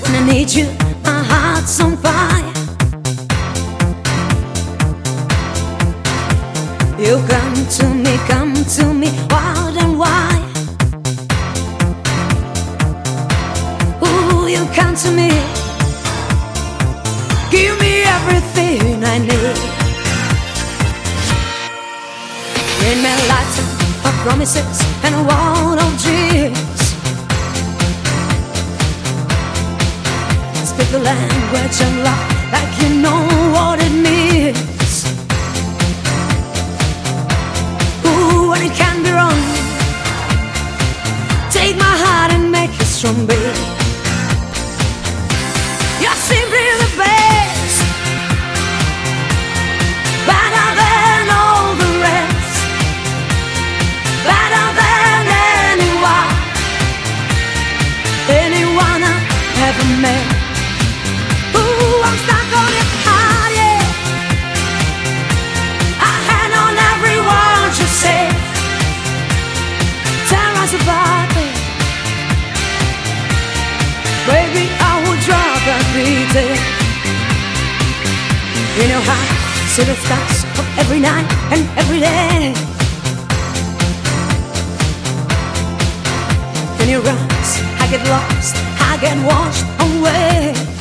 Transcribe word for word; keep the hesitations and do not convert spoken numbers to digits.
and I need you, my heart's on fire. You come to me, come to me, wild and wide. Ooh, you come to me, give me everything I need. In my lifetime of promises and a world of dreams, speak the language of love like you know what it means. Ooh, and it can't be wrong. Take my heart and make it strong, baby. You're simply the best, better than all the rest, better than anyone, anyone I've ever met. Ooh, I'm stuck on your heart, yeah. I hand on every word you say. Tear us apart, baby. Baby, I will drop and beat it. In your heart, see the stars of every night and every day. In your eyes, I get lost, I get washed away.